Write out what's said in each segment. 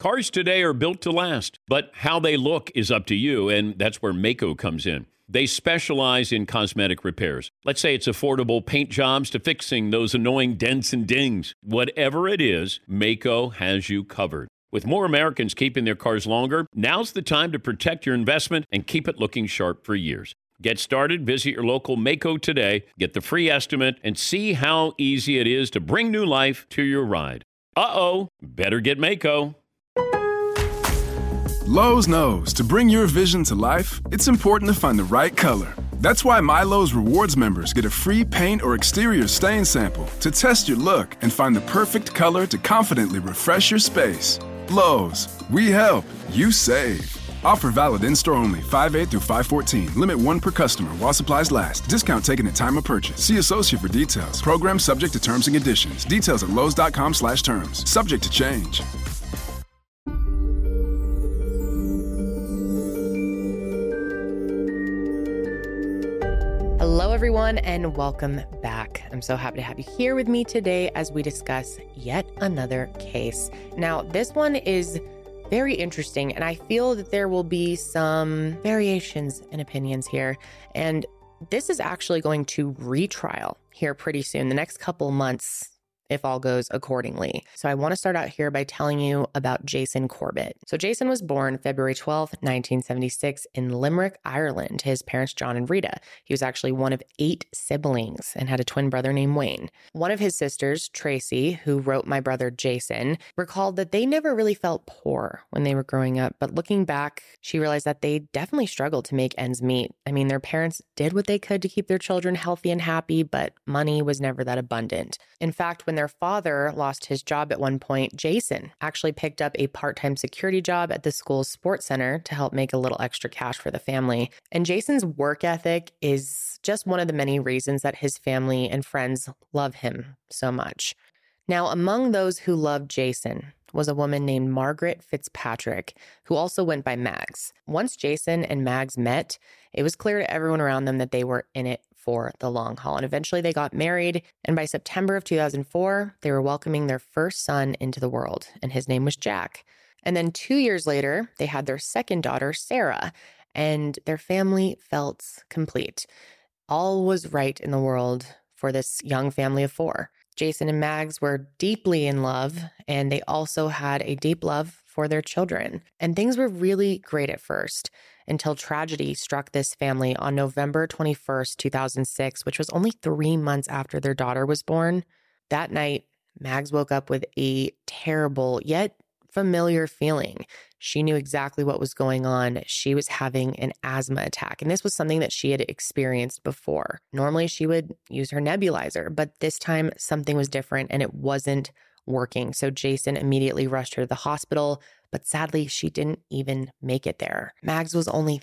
Cars today are built to last, but how they look is up to you, and that's where Maaco comes in. They specialize in cosmetic repairs. Let's say it's affordable paint jobs to fixing those annoying dents and dings. Whatever it is, Maaco has you covered. With more Americans keeping their cars longer, now's the time to protect your investment and keep it looking sharp for years. Get started, visit your local Maaco today, get the free estimate, and see how easy it is to bring new life to your ride. Better get Maaco. Lowe's knows to bring your vision to life, it's important to find the right color. That's why MyLowe's Rewards members get a free paint or exterior stain sample to test your look and find the perfect color to confidently refresh your space. Lowe's, we help, you save. Offer valid in-store only, 5/8 through 5/14. Limit 1 per customer while supplies last. Discount taken at time of purchase. See associate for details. Program subject to terms and conditions. Details at lowes.com/terms. Subject to change. Hello, everyone, and welcome back. I'm so happy to have you here with me today as we discuss yet another case. Now, this one is very interesting, and I feel that there will be some variations in opinions here. And this is actually going to retrial here pretty soon, the next couple months, if all goes accordingly. So I want to start out here by telling you about Jason Corbett. So Jason was born February 12th, 1976 in Limerick, Ireland, to his parents, John and Rita. He was actually one of 8 siblings and had a twin brother named Wayne. One of his sisters, Tracy, who wrote My Brother Jason, recalled that they never really felt poor when they were growing up. But looking back, she realized that they definitely struggled to make ends meet. I mean, their parents did what they could to keep their children healthy and happy, but money was never that abundant. In fact, when their father lost his job at one point, Jason actually picked up a part-time security job at the school's sports center to help make a little extra cash for the family. And Jason's work ethic is just one of the many reasons that his family and friends love him so much. Now, among those who loved Jason was a woman named Margaret Fitzpatrick, who also went by Mags. Once Jason and Mags met, it was clear to everyone around them that they were in it for the long haul. And eventually they got married. And by September of 2004, they were welcoming their first son into the world. And his name was Jack. And then 2 years later, they had their second daughter, Sarah. And their family felt complete. All was right in the world for this young family of 4. Jason and Mags were deeply in love, and they also had a deep love for their children. And things were really great at first until tragedy struck this family on November 21st, 2006, which was only 3 months after their daughter was born. That night, Mags woke up with a terrible yet familiar feeling. She knew exactly what was going on. She was having an asthma attack, and this was something that she had experienced before. Normally, she would use her nebulizer, but this time something was different and it wasn't working. So Jason immediately rushed her to the hospital, but sadly, she didn't even make it there. Mags was only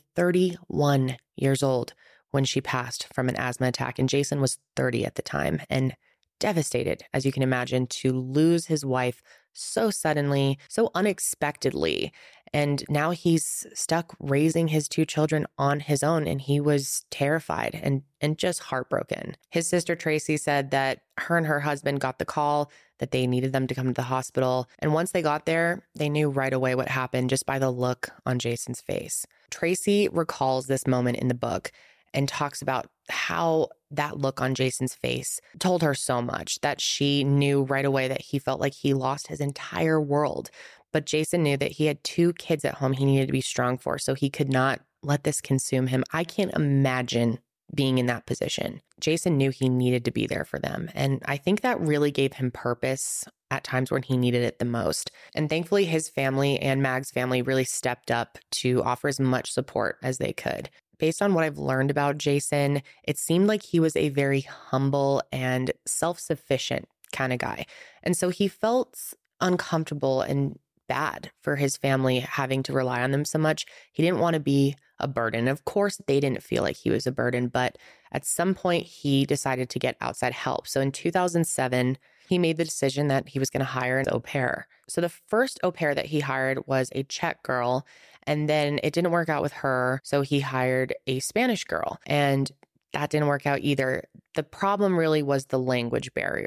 31 years old when she passed from an asthma attack, and Jason was 30 at the time, and devastated, as you can imagine, to lose his wife so suddenly, so unexpectedly. And now he's stuck raising his 2 children on his own, and he was terrified and just heartbroken. His sister Tracy said that her and her husband got the call that they needed them to come to the hospital. And once they got there, they knew right away what happened just by the look on Jason's face. Tracy recalls this moment in the book and talks about how that look on Jason's face told her so much, that she knew right away that he felt like he lost his entire world. But Jason knew that he had 2 kids at home he needed to be strong for, so he could not let this consume him. I can't imagine being in that position. Jason knew he needed to be there for them. And I think that really gave him purpose at times when he needed it the most. And thankfully, his family and Mag's family really stepped up to offer as much support as they could. Based on what I've learned about Jason, it seemed like he was a very humble and self-sufficient kind of guy. And so he felt uncomfortable and bad for his family having to rely on them so much. He didn't want to be a burden. Of course, they didn't feel like he was a burden, but at some point he decided to get outside help. So in 2007, he made the decision that he was going to hire an au pair. So the first au pair that he hired was a Czech girl, and then it didn't work out with her, so he hired a Spanish girl, and that didn't work out either. The problem really was the language barrier.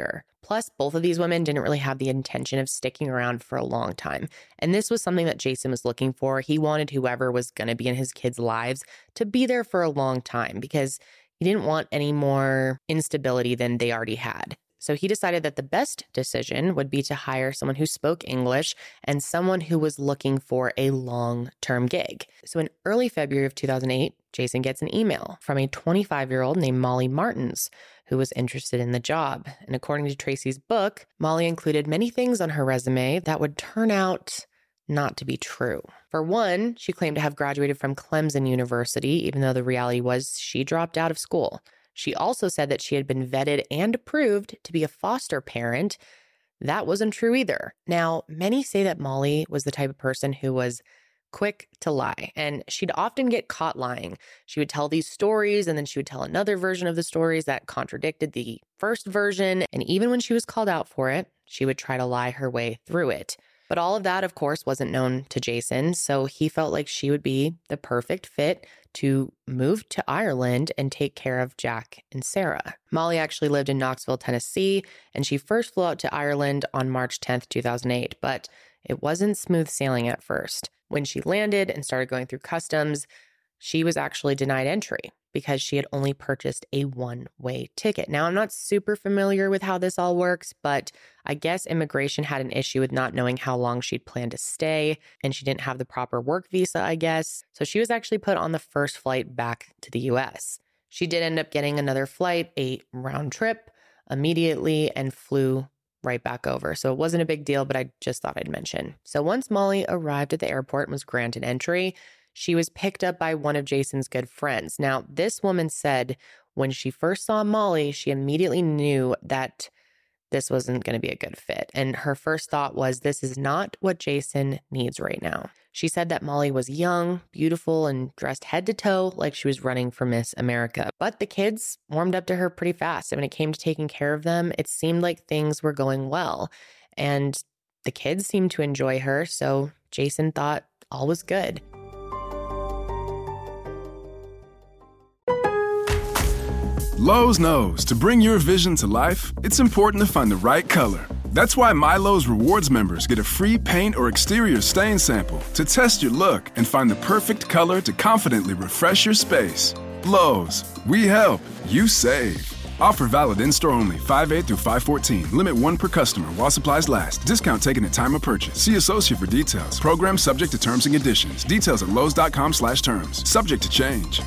Plus, both of these women didn't really have the intention of sticking around for a long time. And this was something that Jason was looking for. He wanted whoever was going to be in his kids' lives to be there for a long time because he didn't want any more instability than they already had. So he decided that the best decision would be to hire someone who spoke English and someone who was looking for a long-term gig. So in early February of 2008, Jason gets an email from a 25-year-old named Molly Martins, who was interested in the job. And according to Tracy's book, Molly included many things on her resume that would turn out not to be true. For one, she claimed to have graduated from Clemson University, even though the reality was she dropped out of school. She also said that she had been vetted and approved to be a foster parent. That wasn't true either. Now, many say that Molly was the type of person who was quick to lie, and she'd often get caught lying. She would tell these stories, and then she would tell another version of the stories that contradicted the first version. And even when she was called out for it, she would try to lie her way through it. But all of that, of course, wasn't known to Jason, so he felt like she would be the perfect fit to move to Ireland and take care of Jack and Sarah. Molly actually lived in Knoxville, Tennessee, and she first flew out to Ireland on March 10th, 2008, but it wasn't smooth sailing at first. When she landed and started going through customs, she was actually denied entry because she had only purchased a one-way ticket. Now, I'm not super familiar with how this all works, but I guess immigration had an issue with not knowing how long she'd planned to stay, and she didn't have the proper work visa, I guess. So she was actually put on the first flight back to the US. She did end up getting another flight, a round trip, immediately, and flew right back over. So it wasn't a big deal, but I just thought I'd mention. So once Molly arrived at the airport and was granted entry, she was picked up by one of Jason's good friends. Now, this woman said when she first saw Molly, she immediately knew that this wasn't going to be a good fit. And her first thought was, this is not what Jason needs right now. She said that Molly was young, beautiful, and dressed head to toe like she was running for Miss America. But the kids warmed up to her pretty fast. And when it came to taking care of them, it seemed like things were going well. And the kids seemed to enjoy her, so Jason thought all was good. Lowe's knows to bring your vision to life, it's important to find the right color. That's why MyLowe's Rewards members get a free paint or exterior stain sample to test your look and find the perfect color to confidently refresh your space. Lowe's, we help, you save. Offer valid in-store only 5/8 through 5/14. Limit 1 per customer while supplies last. Discount taken at time of purchase. See associate for details. Program subject to terms and conditions. Details at lowes.com/terms. Subject to change.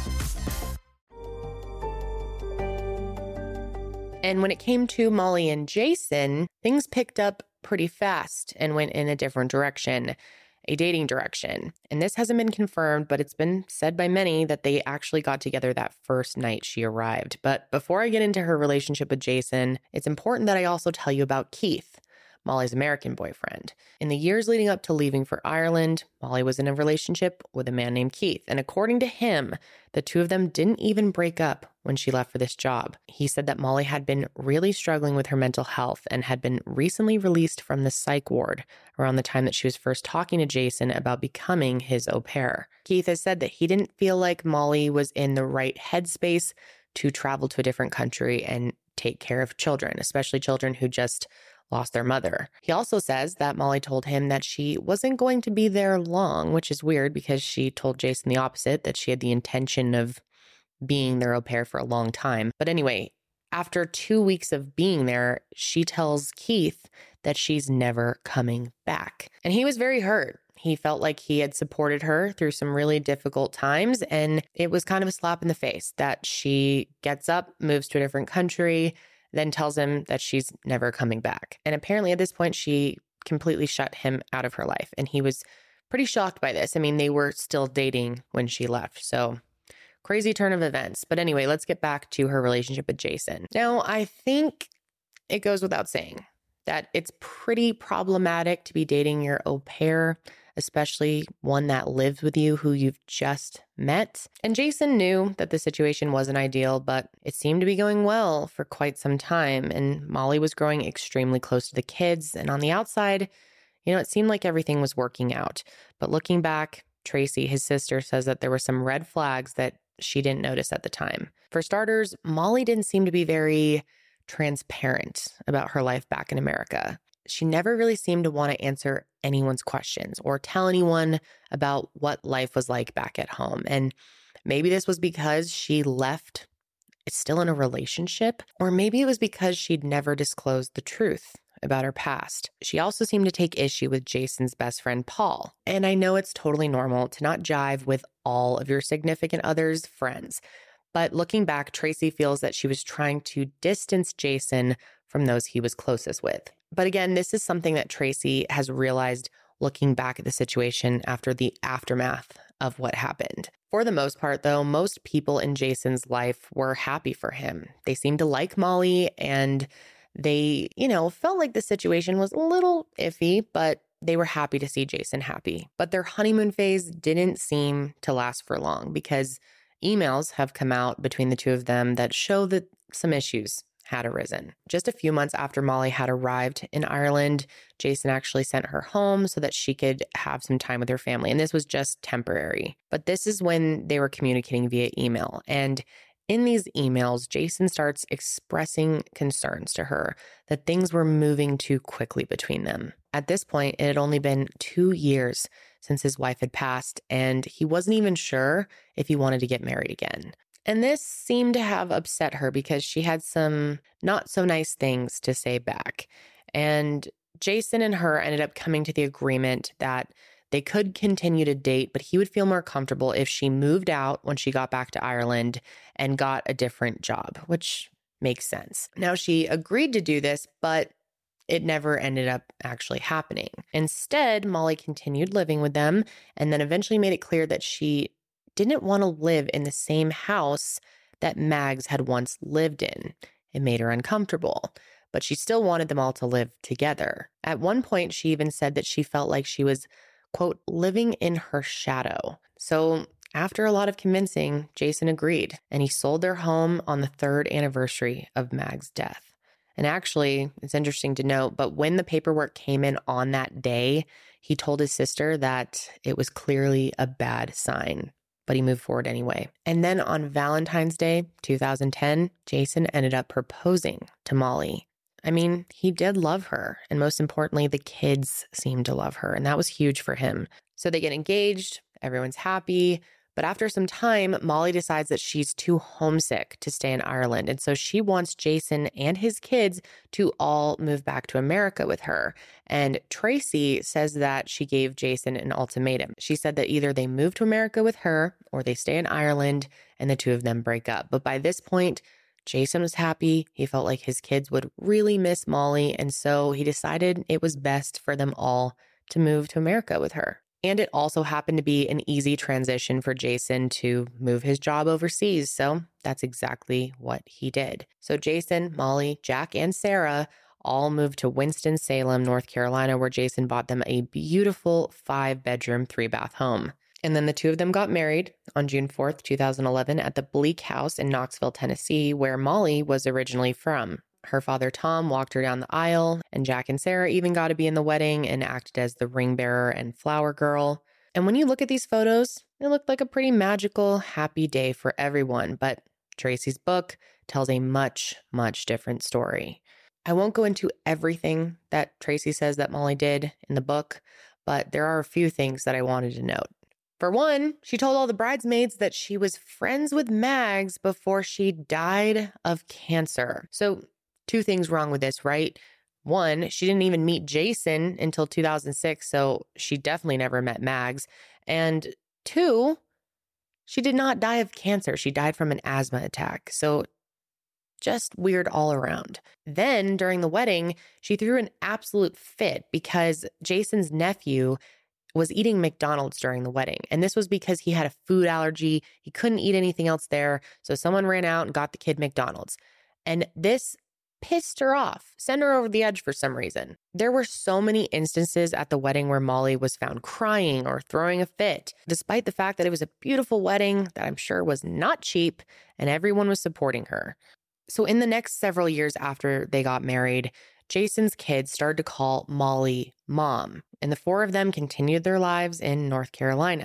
And when it came to Molly and Jason, things picked up pretty fast and went in a different direction, a dating direction. And this hasn't been confirmed, but it's been said by many that they actually got together that first night she arrived. But before I get into her relationship with Jason, it's important that I also tell you about Keith, Molly's American boyfriend. In the years leading up to leaving for Ireland, Molly was in a relationship with a man named Keith. And according to him, the two of them didn't even break up when she left for this job. He said that Molly had been really struggling with her mental health and had been recently released from the psych ward around the time that she was first talking to Jason about becoming his au pair. Keith has said that he didn't feel like Molly was in the right headspace to travel to a different country and take care of children, especially children who just lost their mother. He also says that Molly told him that she wasn't going to be there long, which is weird because she told Jason the opposite, that she had the intention of being their au pair for a long time. But anyway, after 2 weeks of being there, she tells Keith that she's never coming back. And he was very hurt. He felt like he had supported her through some really difficult times, and it was kind of a slap in the face that she gets up, moves to a different country, then tells him that she's never coming back. And apparently at this point, she completely shut him out of her life. And he was pretty shocked by this. I mean, they were still dating when she left. So crazy turn of events. But anyway, let's get back to her relationship with Jason. Now, I think it goes without saying that it's pretty problematic to be dating your au pair, especially one that lives with you who you've just met. And Jason knew that the situation wasn't ideal, but it seemed to be going well for quite some time. And Molly was growing extremely close to the kids. And on the outside, it seemed like everything was working out. But looking back, Tracy, his sister, says that there were some red flags that she didn't notice at the time. For starters, Molly didn't seem to be very transparent about her life back in America. She never really seemed to want to answer anyone's questions or tell anyone about what life was like back at home. And maybe this was because she left still in a relationship, or maybe it was because she'd never disclosed the truth about her past. She also seemed to take issue with Jason's best friend, Paul. And I know it's totally normal to not jive with all of your significant other's friends. But looking back, Tracy feels that she was trying to distance Jason from those he was closest with. But again, this is something that Tracy has realized looking back at the situation after the aftermath of what happened. For the most part, though, most people in Jason's life were happy for him. They seemed to like Molly, and they, felt like the situation was a little iffy, but they were happy to see Jason happy. But their honeymoon phase didn't seem to last for long because emails have come out between the two of them that show that some issues had arisen. Just a few months after Molly had arrived in Ireland, Jason actually sent her home so that she could have some time with her family. And this was just temporary. But this is when they were communicating via email. And in these emails, Jason starts expressing concerns to her that things were moving too quickly between them. At this point, it had only been 2 years since his wife had passed, and he wasn't even sure if he wanted to get married again. And this seemed to have upset her because she had some not so nice things to say back. And Jason and her ended up coming to the agreement that they could continue to date, but he would feel more comfortable if she moved out when she got back to Ireland and got a different job, which makes sense. Now, she agreed to do this, but it never ended up actually happening. Instead, Molly continued living with them and then eventually made it clear that she didn't want to live in the same house that Mags had once lived in. It made her uncomfortable, but she still wanted them all to live together. At one point, she even said that she felt like she was, quote, living in her shadow. So after a lot of convincing, Jason agreed, and he sold their home on the 3rd anniversary of Mag's death. And actually, it's interesting to note, but when the paperwork came in on that day, he told his sister that it was clearly a bad sign, but he moved forward anyway. And then on Valentine's Day, 2010, Jason ended up proposing to Molly. I mean, he did love her, and most importantly, the kids seemed to love her, and that was huge for him. So they get engaged, everyone's happy, but after some time, Molly decides that she's too homesick to stay in Ireland, and so she wants Jason and his kids to all move back to America with her. And Tracy says that she gave Jason an ultimatum. She said that either they move to America with her or they stay in Ireland and the two of them break up. But by this point, Jason was happy. He felt like his kids would really miss Molly, and so he decided it was best for them all to move to America with her. And it also happened to be an easy transition for Jason to move his job overseas, so that's exactly what he did. So Jason, Molly, Jack, and Sarah all moved to Winston-Salem, North Carolina, where Jason bought them a beautiful 5-bedroom, 3-bath home. And then the two of them got married on June 4th, 2011 at the Bleak House in Knoxville, Tennessee, where Molly was originally from. Her father, Tom, walked her down the aisle, and Jack and Sarah even got to be in the wedding and acted as the ring bearer and flower girl. And when you look at these photos, it looked like a pretty magical, happy day for everyone. But Tracy's book tells a much, much different story. I won't go into everything that Tracy says that Molly did in the book, but there are a few things that I wanted to note. For one, she told all the bridesmaids that she was friends with Mags before she died of cancer. So 2 things wrong with this, right? One, she didn't even meet Jason until 2006, so she definitely never met Mags. And 2, she did not die of cancer. She died from an asthma attack. So just weird all around. Then during the wedding, she threw an absolute fit because Jason's nephew was eating McDonald's during the wedding. And this was because he had a food allergy. He couldn't eat anything else there. So someone ran out and got the kid McDonald's. And this pissed her off, sent her over the edge for some reason. There were so many instances at the wedding where Molly was found crying or throwing a fit, despite the fact that it was a beautiful wedding that I'm sure was not cheap and everyone was supporting her. So in the next several years after they got married, Jason's kids started to call Molly Mom, and the 4 of them continued their lives in North Carolina.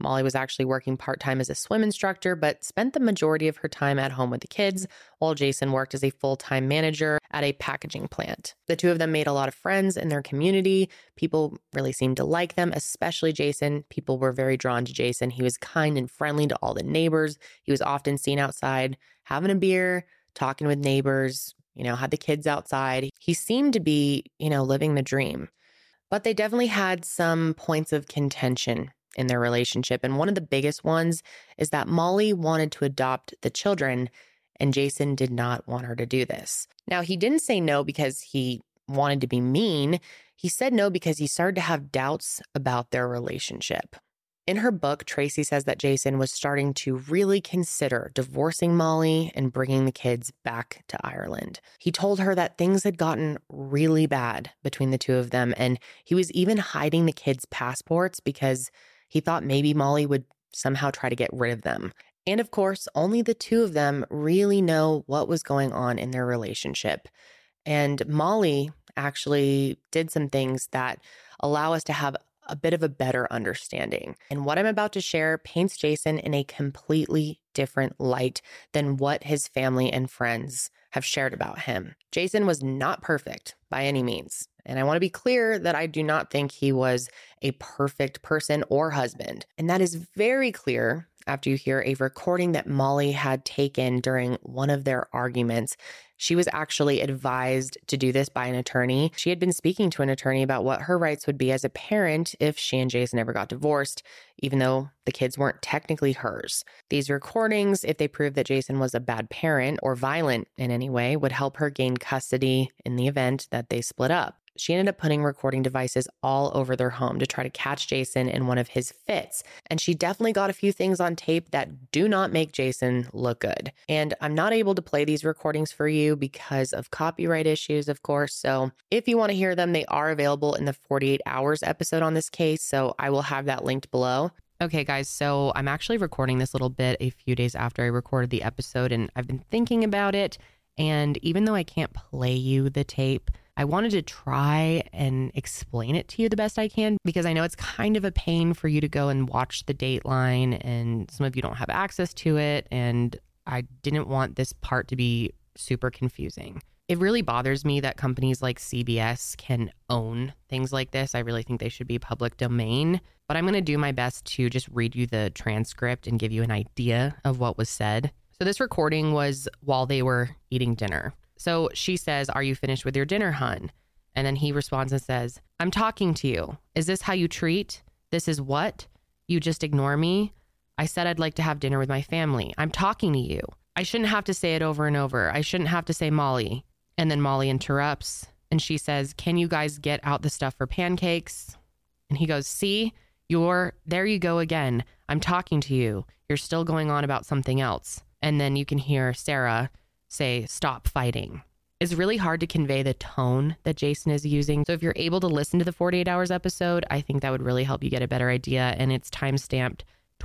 Molly was actually working part-time as a swim instructor, but spent the majority of her time at home with the kids, while Jason worked as a full-time manager at a packaging plant. The two of them made a lot of friends in their community. People really seemed to like them, especially Jason. People were very drawn to Jason. He was kind and friendly to all the neighbors. He was often seen outside having a beer, talking with neighbors, had the kids outside. He seemed to be, living the dream. But they definitely had some points of contention in their relationship. And one of the biggest ones is that Molly wanted to adopt the children, and Jason did not want her to do this. Now, he didn't say no because he wanted to be mean. He said no because he started to have doubts about their relationship. In her book, Tracy says that Jason was starting to really consider divorcing Molly and bringing the kids back to Ireland. He told her that things had gotten really bad between the two of them, and he was even hiding the kids' passports because he thought maybe Molly would somehow try to get rid of them. And of course, only the two of them really know what was going on in their relationship. And Molly actually did some things that allow us to have a bit of a better understanding. And what I'm about to share paints Jason in a completely different light than what his family and friends have shared about him. Jason was not perfect by any means. And I want to be clear that I do not think he was a perfect person or husband. And that is very clear after you hear a recording that Molly had taken during one of their arguments. She was actually advised to do this by an attorney. She had been speaking to an attorney about what her rights would be as a parent if she and Jason ever got divorced, even though the kids weren't technically hers. These recordings, if they proved that Jason was a bad parent or violent in any way, would help her gain custody in the event that they split up. She ended up putting recording devices all over their home to try to catch Jason in one of his fits. And she definitely got a few things on tape that do not make Jason look good. And I'm not able to play these recordings for you because of copyright issues, of course. So if you want to hear them, they are available in the 48 Hours episode on this case. So I will have that linked below. Okay, guys, so I'm actually recording this little bit a few days after I recorded the episode, and I've been thinking about it. And even though I can't play you the tape, I wanted to try and explain it to you the best I can, because I know it's kind of a pain for you to go and watch the Dateline, and some of you don't have access to it, and I didn't want this part to be super confusing. It really bothers me that companies like CBS can own things like this. I really think they should be public domain, but I'm going to do my best to just read you the transcript and give you an idea of what was said. So this recording was while they were eating dinner. So she says, "Are you finished with your dinner, hun?" And then he responds and says, "I'm talking to you. Is this how you treat? This is what? You just ignore me? I said I'd like to have dinner with my family. I'm talking to you. I shouldn't have to say it over and over. I shouldn't have to say Molly." And then Molly interrupts and she says, "Can you guys get out the stuff for pancakes?" And he goes, "See, there you go again. I'm talking to you. You're still going on about something else." And then you can hear Sarah say, "Stop fighting." It's really hard to convey the tone that Jason is using. So if you're able to listen to the 48 Hours episode, I think that would really help you get a better idea. And it's timestamped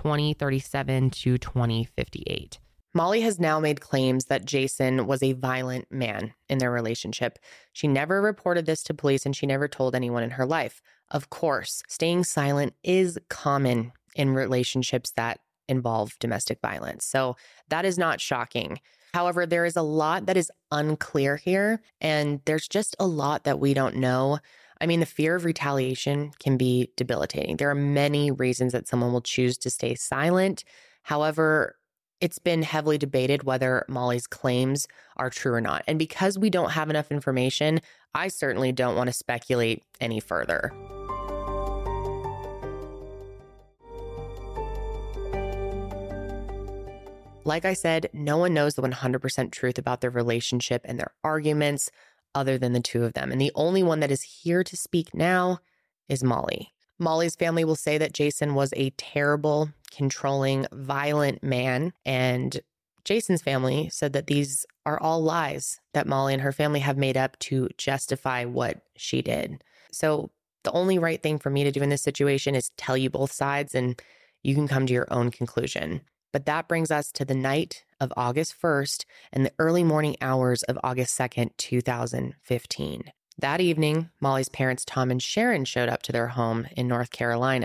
2037 to 2058. Molly has now made claims that Jason was a violent man in their relationship. She never reported this to police, and she never told anyone in her life. Of course, staying silent is common in relationships that involve domestic violence. So that is not shocking. However, there is a lot that is unclear here, and there's just a lot that we don't know. I mean, the fear of retaliation can be debilitating. There are many reasons that someone will choose to stay silent. However, it's been heavily debated whether Molly's claims are true or not. And because we don't have enough information, I certainly don't want to speculate any further. Like I said, no one knows the 100% truth about their relationship and their arguments other than the two of them. And the only one that is here to speak now is Molly. Molly's family will say that Jason was a terrible, controlling, violent man. And Jason's family said that these are all lies that Molly and her family have made up to justify what she did. So the only right thing for me to do in this situation is tell you both sides, and you can come to your own conclusion. But that brings us to the night of August 1st and the early morning hours of August 2nd, 2015. That evening, Molly's parents, Tom and Sharon, showed up to their home in North Carolina.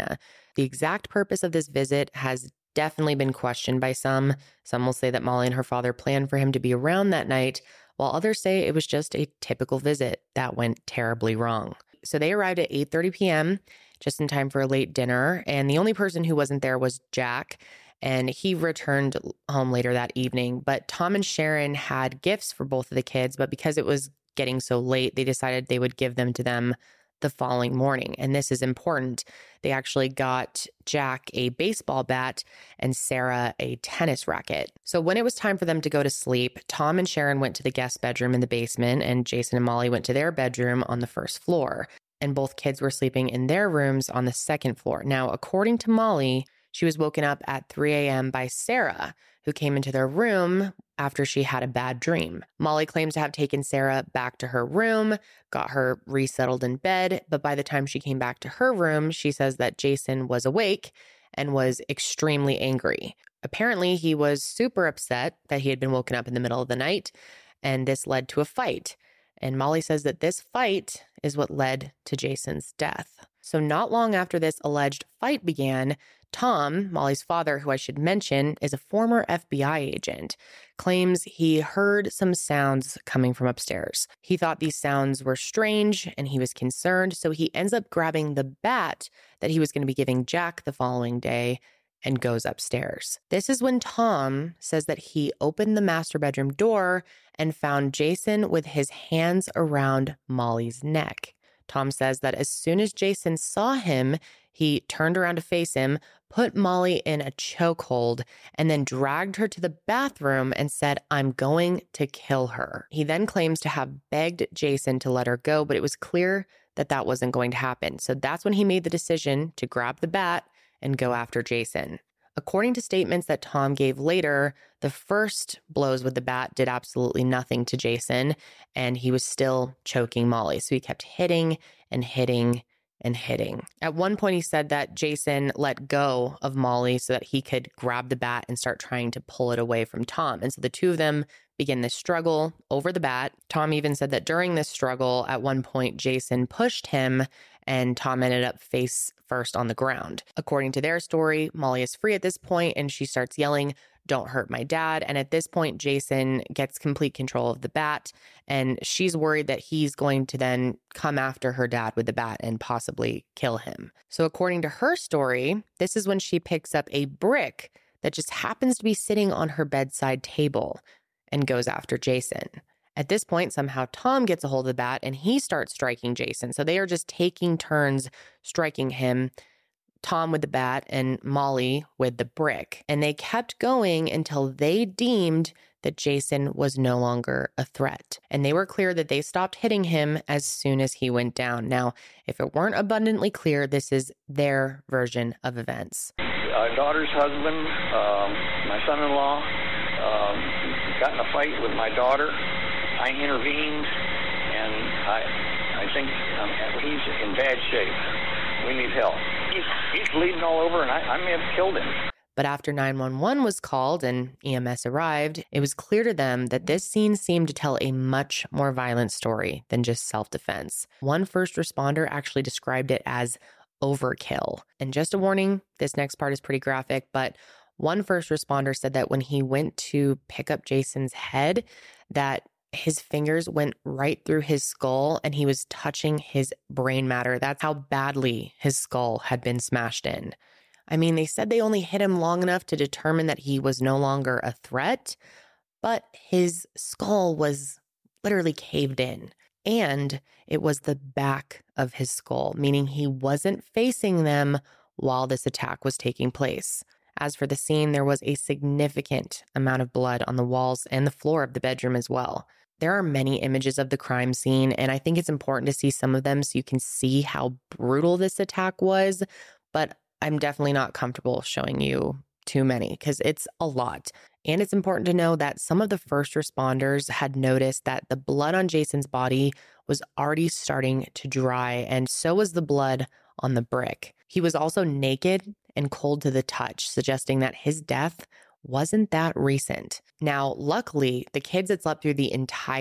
The exact purpose of this visit has definitely been questioned by some. Some will say that Molly and her father planned for him to be around that night, while others say it was just a typical visit that went terribly wrong. So they arrived at 8:30 p.m., just in time for a late dinner, and the only person who wasn't there was Jack, and he returned home later that evening. But Tom and Sharon had gifts for both of the kids, but because it was getting so late, they decided they would give them to them the following morning. And this is important. They actually got Jack a baseball bat and Sarah a tennis racket. So when it was time for them to go to sleep, Tom and Sharon went to the guest bedroom in the basement, and Jason and Molly went to their bedroom on the first floor. And both kids were sleeping in their rooms on the second floor. Now, according to Molly, she was woken up at 3 a.m. by Sarah, who came into their room after she had a bad dream. Molly claims to have taken Sarah back to her room, got her resettled in bed, but by the time she came back to her room, she says that Jason was awake and was extremely angry. Apparently, he was super upset that he had been woken up in the middle of the night, and this led to a fight. And Molly says that this fight is what led to Jason's death. So not long after this alleged fight began, Tom, Molly's father, who I should mention is a former FBI agent, claims he heard some sounds coming from upstairs. He thought these sounds were strange and he was concerned, so he ends up grabbing the bat that he was going to be giving Jack the following day and goes upstairs. This is when Tom says that he opened the master bedroom door and found Jason with his hands around Molly's neck. Tom says that as soon as Jason saw him, he turned around to face him, put Molly in a chokehold, and then dragged her to the bathroom and said, "I'm going to kill her." He then claims to have begged Jason to let her go, but it was clear that that wasn't going to happen. So that's when he made the decision to grab the bat and go after Jason. According to statements that Tom gave later, the first blows with the bat did absolutely nothing to Jason, and he was still choking Molly. So he kept hitting and hitting and hitting. At one point, he said that Jason let go of Molly so that he could grab the bat and start trying to pull it away from Tom. And so the two of them begin this struggle over the bat. Tom even said that during this struggle, at one point, Jason pushed him and Tom ended up face first on the ground. According to their story, Molly is free at this point and she starts yelling, "Don't hurt my dad." And at this point, Jason gets complete control of the bat and she's worried that he's going to then come after her dad with the bat and possibly kill him. So according to her story, this is when she picks up a brick that just happens to be sitting on her bedside table and goes after Jason. At this point, somehow Tom gets a hold of the bat and he starts striking Jason. So they are just taking turns striking him, Tom with the bat and Molly with the brick. And they kept going until they deemed that Jason was no longer a threat. And they were clear that they stopped hitting him as soon as he went down. Now, if it weren't abundantly clear, this is their version of events. Our daughter's husband, my son-in-law, got in a fight with my daughter. I intervened, and I think he's in bad shape. We need help. He's bleeding all over, and I may have killed him. But after 911 was called and EMS arrived, it was clear to them that this scene seemed to tell a much more violent story than just self-defense. One first responder actually described it as overkill. And just a warning, this next part is pretty graphic, but one first responder said that when he went to pick up Jason's head, that his fingers went right through his skull and he was touching his brain matter. That's how badly his skull had been smashed in. I mean, they said they only hit him long enough to determine that he was no longer a threat, but his skull was literally caved in. And it was the back of his skull, meaning he wasn't facing them while this attack was taking place. As for the scene, there was a significant amount of blood on the walls and the floor of the bedroom as well. There are many images of the crime scene, and I think it's important to see some of them so you can see how brutal this attack was, but I'm definitely not comfortable showing you too many because it's a lot. And it's important to know that some of the first responders had noticed that the blood on Jason's body was already starting to dry, and so was the blood on the brick. He was also naked and cold to the touch, suggesting that his death wasn't that recent. Now, luckily, the kids had slept through the entire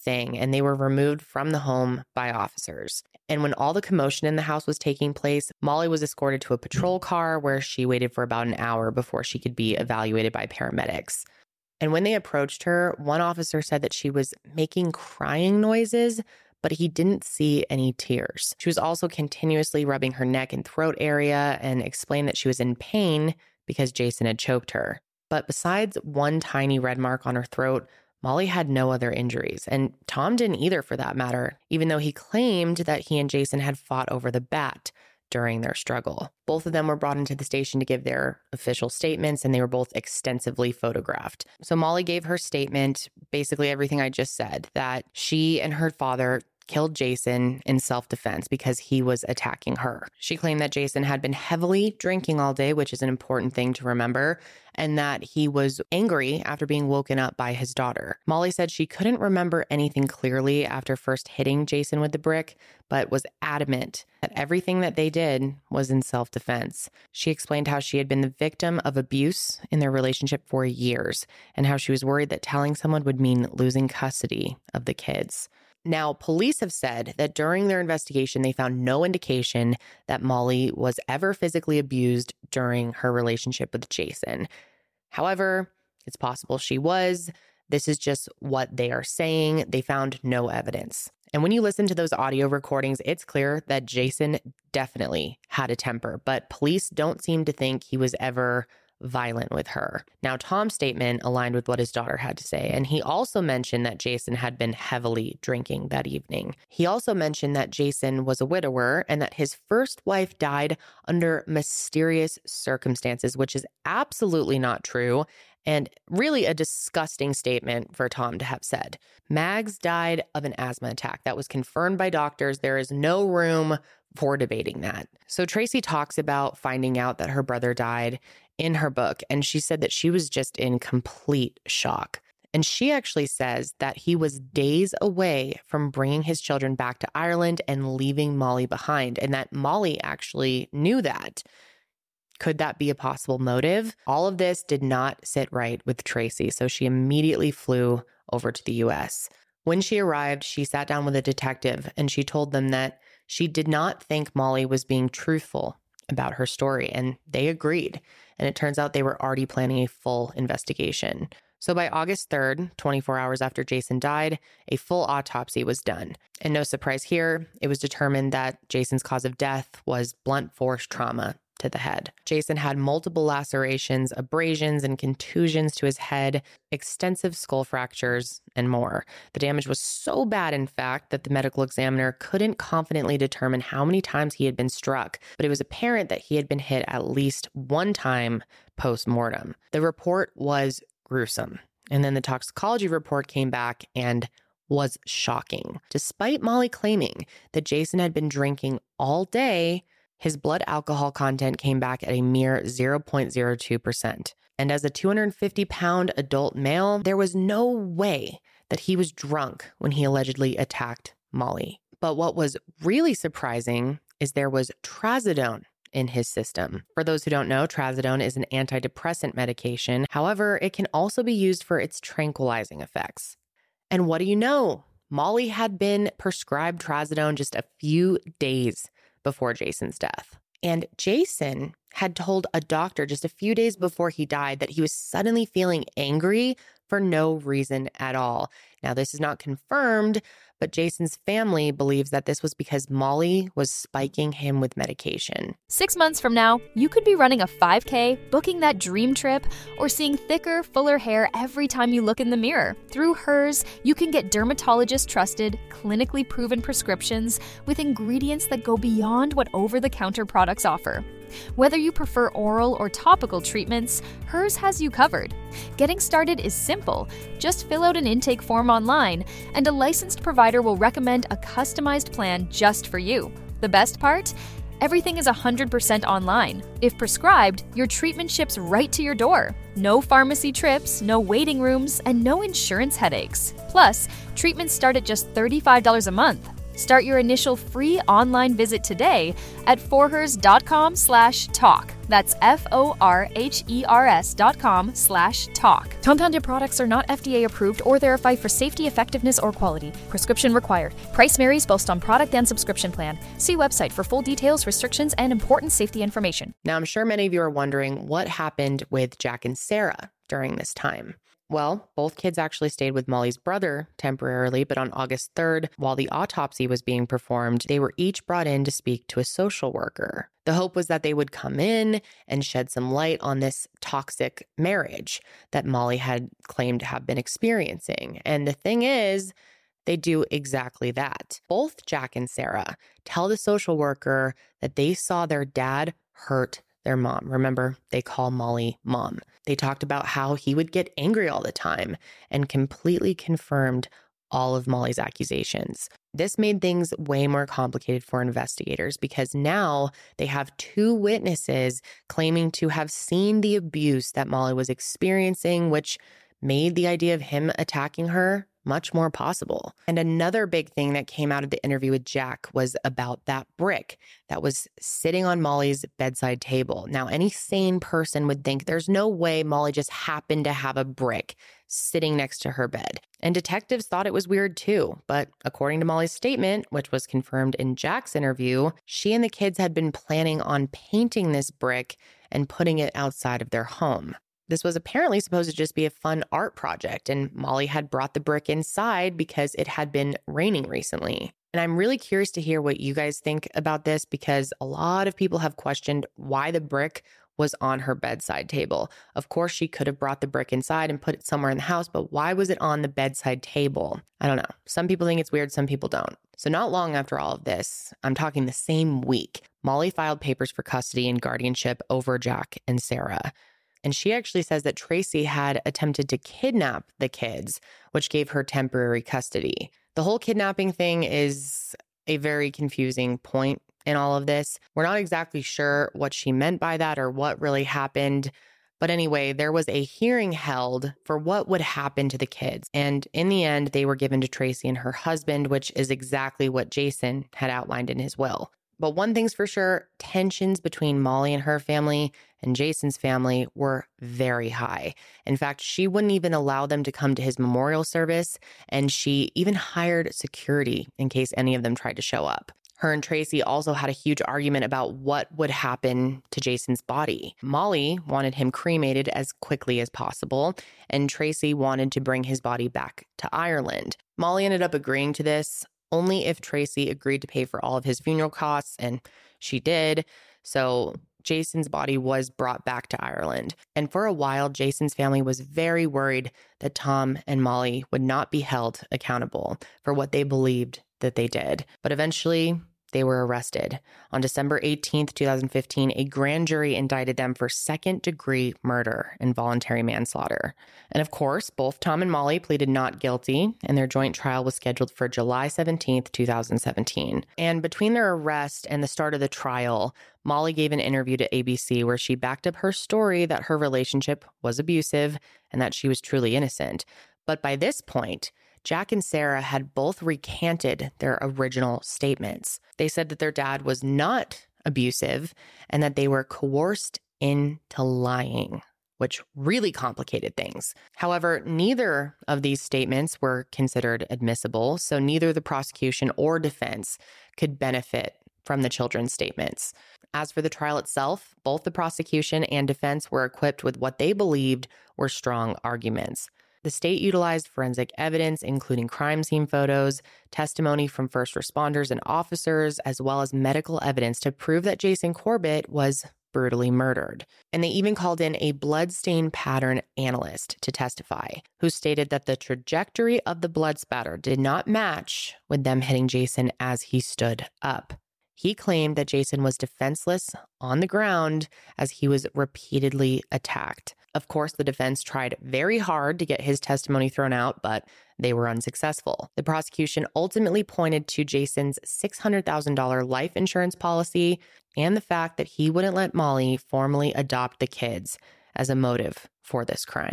thing, and they were removed from the home by officers. And when all the commotion in the house was taking place, Molly was escorted to a patrol car where she waited for about an hour before she could be evaluated by paramedics. And when they approached her, one officer said that she was making crying noises, but he didn't see any tears. She was also continuously rubbing her neck and throat area and explained that she was in pain because Jason had choked her. But besides one tiny red mark on her throat, Molly had no other injuries, and Tom didn't either for that matter, even though he claimed that he and Jason had fought over the bat during their struggle. Both of them were brought into the station to give their official statements, and they were both extensively photographed. So Molly gave her statement, basically everything I just said, that she and her father killed Jason in self-defense because he was attacking her. She claimed that Jason had been heavily drinking all day, which is an important thing to remember, and that he was angry after being woken up by his daughter. Molly said she couldn't remember anything clearly after first hitting Jason with the brick, but was adamant that everything that they did was in self-defense. She explained how she had been the victim of abuse in their relationship for years, and how she was worried that telling someone would mean losing custody of the kids. Now, police have said that during their investigation, they found no indication that Molly was ever physically abused during her relationship with Jason. However, it's possible she was. This is just what they are saying. They found no evidence. And when you listen to those audio recordings, it's clear that Jason definitely had a temper, but police don't seem to think he was ever violent with her. Now, Tom's statement aligned with what his daughter had to say, and he also mentioned that Jason had been heavily drinking that evening. He also mentioned that Jason was a widower and that his first wife died under mysterious circumstances, which is absolutely not true, and really a disgusting statement for Tom to have said. Mags died of an asthma attack. That was confirmed by doctors. There is no room for debating that. So Tracy talks about finding out that her brother died in her book, and she said that she was just in complete shock. And she actually says that he was days away from bringing his children back to Ireland and leaving Molly behind, and that Molly actually knew that. Could that be a possible motive? All of this did not sit right with Tracy, so she immediately flew over to the U.S. When she arrived, she sat down with a detective, and she told them that she did not think Molly was being truthful about her story, and they agreed. And it turns out they were already planning a full investigation. So by August 3rd, 24 hours after Jason died, a full autopsy was done. And no surprise here, it was determined that Jason's cause of death was blunt force trauma to the head. Jason had multiple lacerations, abrasions, and contusions to his head, extensive skull fractures, and more. The damage was so bad, in fact, that the medical examiner couldn't confidently determine how many times he had been struck, but it was apparent that he had been hit at least one time post-mortem. The report was gruesome, and then the toxicology report came back and was shocking. Despite Molly claiming that Jason had been drinking all day, his blood alcohol content came back at a mere 0.02%. And as a 250-pound adult male, there was no way that he was drunk when he allegedly attacked Molly. But what was really surprising is there was trazodone in his system. For those who don't know, trazodone is an antidepressant medication. However, it can also be used for its tranquilizing effects. And what do you know? Molly had been prescribed trazodone just a few days before Jason's death. And Jason had told a doctor just a few days before he died that he was suddenly feeling angry for no reason at all. Now, this is not confirmed, but Jason's family believes that this was because Molly was spiking him with medication. 6 months from now, you could be running a 5K, booking that dream trip, or seeing thicker, fuller hair every time you look in the mirror. Through Hers, you can get dermatologist-trusted, clinically proven prescriptions with ingredients that go beyond what over-the-counter products offer. Whether you prefer oral or topical treatments, Hers has you covered. Getting started is simple. Just fill out an intake form online, and a licensed provider will recommend a customized plan just for you. The best part? Everything is 100% online. If prescribed, your treatment ships right to your door. No pharmacy trips, no waiting rooms, and no insurance headaches. Plus, treatments start at just $35 a month. Start your initial free online visit today at forhers.com/talk. That's FORHERS.com/talk. Compounded products are not FDA approved or verified for safety, effectiveness, or quality. Prescription required. Price varies both on product and subscription plan. See website for full details, restrictions, and important safety information. Now, I'm sure many of you are wondering what happened with Jack and Sarah during this time. Well, both kids actually stayed with Molly's brother temporarily, but on August 3rd, while the autopsy was being performed, they were each brought in to speak to a social worker. The hope was that they would come in and shed some light on this toxic marriage that Molly had claimed to have been experiencing. And the thing is, they do exactly that. Both Jack and Sarah tell the social worker that they saw their dad hurt their mom. Remember, they call Molly mom. They talked about how he would get angry all the time and completely confirmed all of Molly's accusations. This made things way more complicated for investigators because now they have two witnesses claiming to have seen the abuse that Molly was experiencing, which made the idea of him attacking her much more possible. And another big thing that came out of the interview with Jack was about that brick that was sitting on Molly's bedside table. Now, any sane person would think there's no way Molly just happened to have a brick sitting next to her bed. And detectives thought it was weird too. But according to Molly's statement, which was confirmed in Jack's interview, she and the kids had been planning on painting this brick and putting it outside of their home. This was apparently supposed to just be a fun art project, and Molly had brought the brick inside because it had been raining recently. And I'm really curious to hear what you guys think about this because a lot of people have questioned why the brick was on her bedside table. Of course, she could have brought the brick inside and put it somewhere in the house, but why was it on the bedside table? I don't know. Some people think it's weird, some people don't. So not long after all of this, I'm talking the same week, Molly filed papers for custody and guardianship over Jack and Sarah. And she actually says that Tracy had attempted to kidnap the kids, which gave her temporary custody. The whole kidnapping thing is a very confusing point in all of this. We're not exactly sure what she meant by that or what really happened. But anyway, there was a hearing held for what would happen to the kids. And in the end, they were given to Tracy and her husband, which is exactly what Jason had outlined in his will. But one thing's for sure, tensions between Molly and her family and Jason's family were very high. In fact, she wouldn't even allow them to come to his memorial service, and she even hired security in case any of them tried to show up. Her and Tracy also had a huge argument about what would happen to Jason's body. Molly wanted him cremated as quickly as possible, and Tracy wanted to bring his body back to Ireland. Molly ended up agreeing to this only if Tracy agreed to pay for all of his funeral costs, and she did. So Jason's body was brought back to Ireland. And for a while, Jason's family was very worried that Tom and Molly would not be held accountable for what they believed that they did. But eventually, they were arrested. On December 18th, 2015, a grand jury indicted them for second-degree murder and voluntary manslaughter. And of course, both Tom and Molly pleaded not guilty, and their joint trial was scheduled for July 17th, 2017. And between their arrest and the start of the trial, Molly gave an interview to ABC where she backed up her story that her relationship was abusive and that she was truly innocent. But by this point, Jack and Sarah had both recanted their original statements. They said that their dad was not abusive and that they were coerced into lying, which really complicated things. However, neither of these statements were considered admissible, so neither the prosecution or defense could benefit from the children's statements. As for the trial itself, both the prosecution and defense were equipped with what they believed were strong arguments. The state utilized forensic evidence, including crime scene photos, testimony from first responders and officers, as well as medical evidence to prove that Jason Corbett was brutally murdered. And they even called in a bloodstain pattern analyst to testify, who stated that the trajectory of the blood spatter did not match with them hitting Jason as he stood up. He claimed that Jason was defenseless on the ground as he was repeatedly attacked. Of course, the defense tried very hard to get his testimony thrown out, but they were unsuccessful. The prosecution ultimately pointed to Jason's $600,000 life insurance policy and the fact that he wouldn't let Molly formally adopt the kids as a motive for this crime.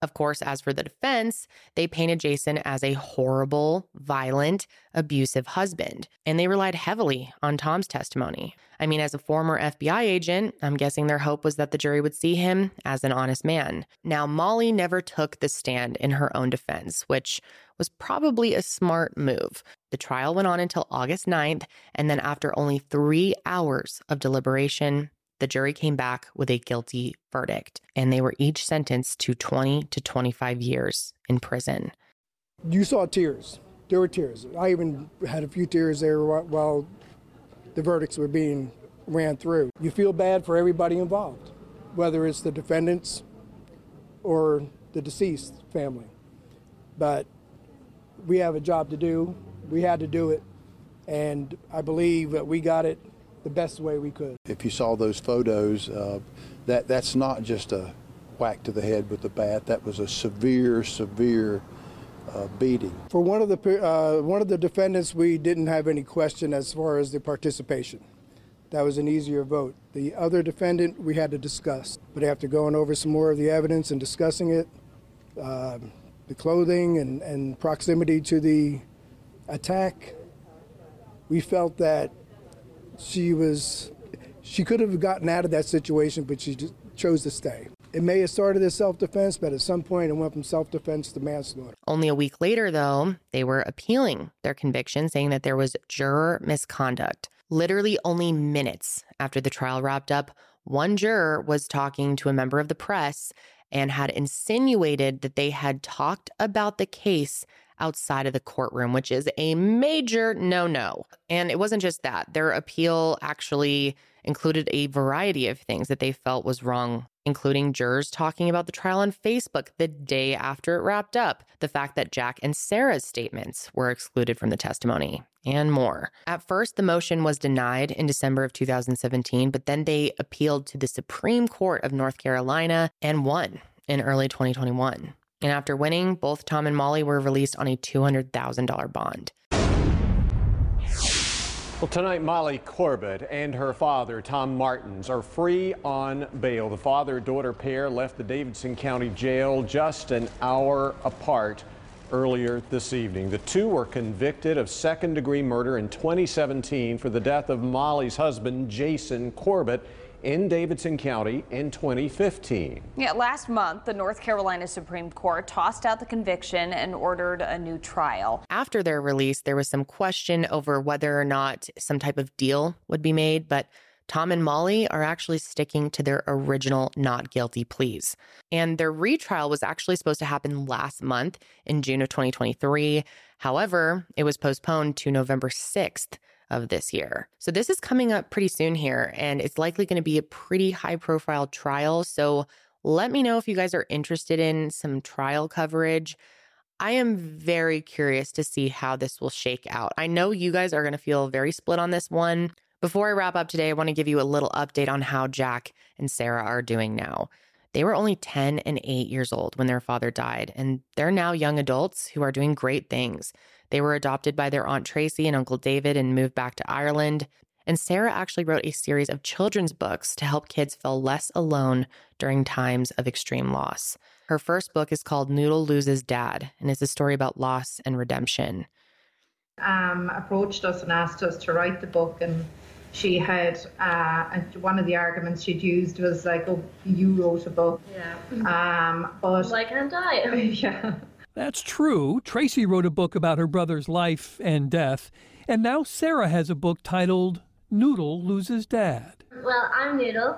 Of course, as for the defense, they painted Jason as a horrible, violent, abusive husband, and they relied heavily on Tom's testimony. I mean, as a former FBI agent, I'm guessing their hope was that the jury would see him as an honest man. Now, Molly never took the stand in her own defense, which was probably a smart move. The trial went on until August 9th, and then after only 3 hours of deliberation, the jury came back with a guilty verdict, and they were each sentenced to 20 to 25 years in prison. You saw tears. There were tears. I even had a few tears there while the verdicts were being ran through. You feel bad for everybody involved, whether it's the defendants or the deceased family. But we have a job to do. We had to do it, and I believe that we got it the best way we could. If you saw those photos, that's not just a whack to the head with the bat. That was a severe beating. For one of the defendants, we didn't have any question as far as the participation. That was an easier vote. The other defendant, we had to discuss. But after going over some more of the evidence and discussing it, the clothing and proximity to the attack, we felt that she could have gotten out of that situation, but she just chose to stay. It may have started as self-defense, but at some point it went from self-defense to manslaughter. Only a week later, though, they were appealing their conviction, saying that there was juror misconduct. Literally only minutes after the trial wrapped up, one juror was talking to a member of the press and had insinuated that they had talked about the case outside of the courtroom, which is a major no-no. And it wasn't just that. Their appeal actually included a variety of things that they felt was wrong, including jurors talking about the trial on Facebook the day after it wrapped up, the fact that Jack and Sarah's statements were excluded from the testimony, and more. At first, the motion was denied in December of 2017, but then they appealed to the Supreme Court of North Carolina and won in early 2021. And after winning, both Tom and Molly were released on a $200,000 bond. Well, tonight, Molly Corbett and her father, Tom Martins, are free on bail. The father-daughter pair left the Davidson County Jail just an hour apart earlier this evening. The two were convicted of second-degree murder in 2017 for the death of Molly's husband, Jason Corbett, in Davidson County in 2015. Yeah, last month, the North Carolina Supreme Court tossed out the conviction and ordered a new trial. After their release, there was some question over whether or not some type of deal would be made, but Tom and Molly are actually sticking to their original not guilty pleas. And their retrial was actually supposed to happen last month in June of 2023. However, it was postponed to November 6th of this year. So this is coming up pretty soon here, and it's likely going to be a pretty high-profile trial. So let me know if you guys are interested in some trial coverage. I am very curious to see how this will shake out. I know you guys are going to feel very split on this one. Before I wrap up today, I want to give you a little update on how Jack and Sarah are doing now. They were only 10 and 8 years old when their father died, and they're now young adults who are doing great things. They were adopted by their Aunt Tracy and Uncle David and moved back to Ireland. And Sarah actually wrote a series of children's books to help kids feel less alone during times of extreme loss. Her first book is called Noodle Loses Dad, and it's a story about loss and redemption. Approached us and asked us to write the book, and she had one of the arguments she'd used was like, "Oh, you wrote a book." Yeah. But why can't I? Yeah. That's true. Tracy wrote a book about her brother's life and death, and now Sarah has a book titled Noodle Loses Dad. Well, I'm Noodle,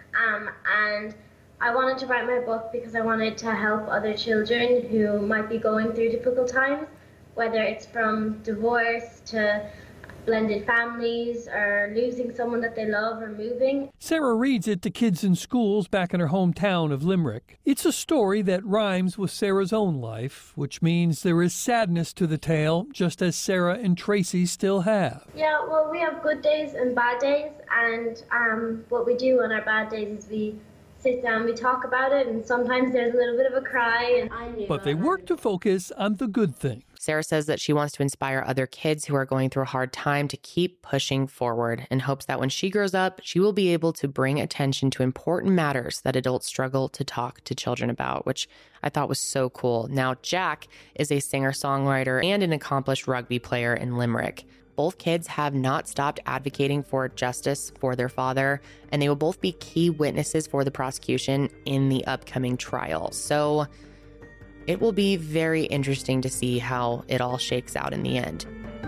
and I wanted to write my book because I wanted to help other children who might be going through difficult times, whether it's from divorce to blended families or losing someone that they love or moving. Sarah reads it to kids in schools back in her hometown of Limerick. It's a story that rhymes with Sarah's own life, which means there is sadness to the tale, just as Sarah and Tracy still have. Yeah, well, we have good days and bad days, and what we do on our bad days is we sit down, we talk about it, and sometimes there's a little bit of a cry. But they work to focus on the good things. Sarah says that she wants to inspire other kids who are going through a hard time to keep pushing forward, and hopes that when she grows up, she will be able to bring attention to important matters that adults struggle to talk to children about, which I thought was so cool. Now, Jack is a singer-songwriter and an accomplished rugby player in Limerick. Both kids have not stopped advocating for justice for their father, and they will both be key witnesses for the prosecution in the upcoming trial. So it will be very interesting to see how it all shakes out in the end.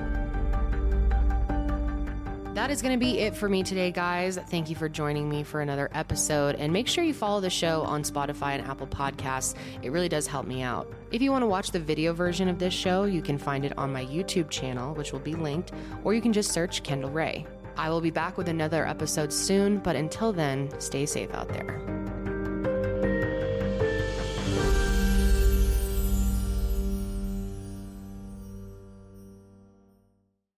That is going to be it for me today, guys. Thank you for joining me for another episode. And make sure you follow the show on Spotify and Apple Podcasts. It really does help me out. If you want to watch the video version of this show, you can find it on my YouTube channel, which will be linked, or you can just search Kendall Rae. I will be back with another episode soon, but until then, stay safe out there.